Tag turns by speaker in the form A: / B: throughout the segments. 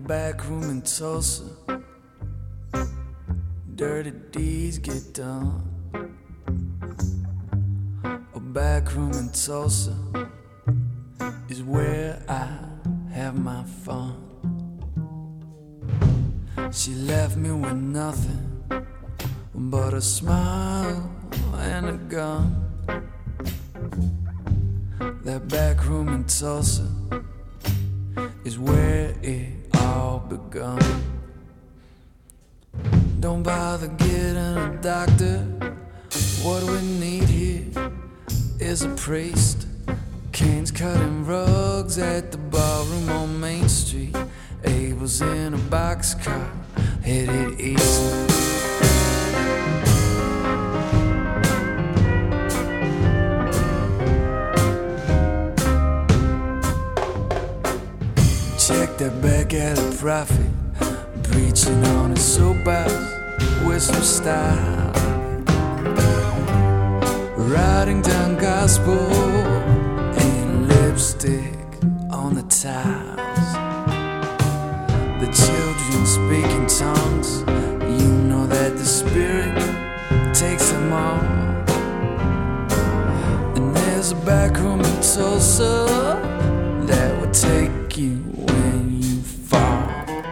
A: back room in Tulsa, dirty deeds get done. A back room in Tulsa is where I have my fun. She left me with nothing but a smile and a gun. That back room in Tulsa is where it all begun. Don't bother getting a doctor. What we need here is a priest. Cane's cutting rugs at the ballroom on Main Street. Abel's in a boxcar headed east. Check that back alley prophet, preaching on his soapbox with some style, writing down gospel and lipstick on the tiles. The children speak in tongues. You know that the Spirit takes them all. And there's a back room in Tulsa that will take you when you fall.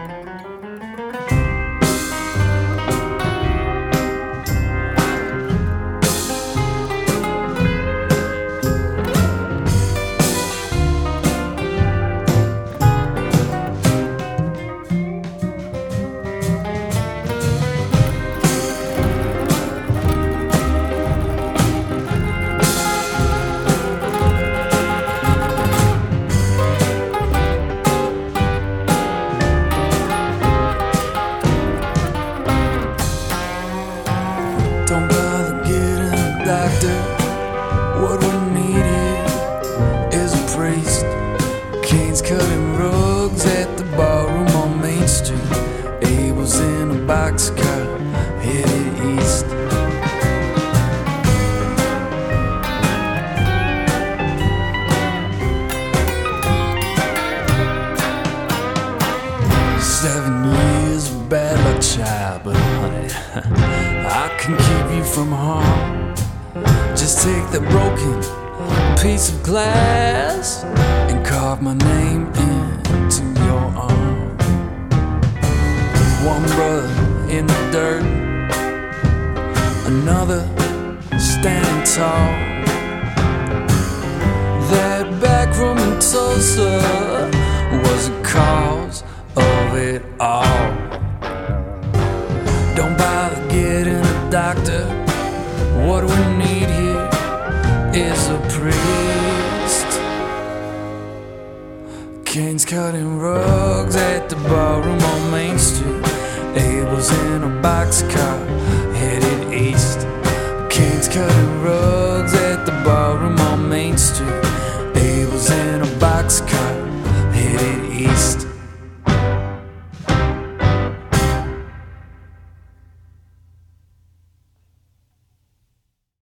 A: Don't bother getting a doctor. What we need here is a priest. Cane's cutting rugs at the ballroom on Main Street. Abel's in a boxcar headed east. "7 years of bad luck, child, but honey, I can keep you from harm. Just take that broken piece of glass and carve my name into your arm. One brother in the dirt, another standing tall. That back room in Tulsa was the cause of it all. Don't bother getting a doctor. What we need here is a priest. Cane's cutting rugs at the ballroom on Main Street. Abel's in a boxcar headed east. Cane's cutting rugs at the ballroom on Main Street.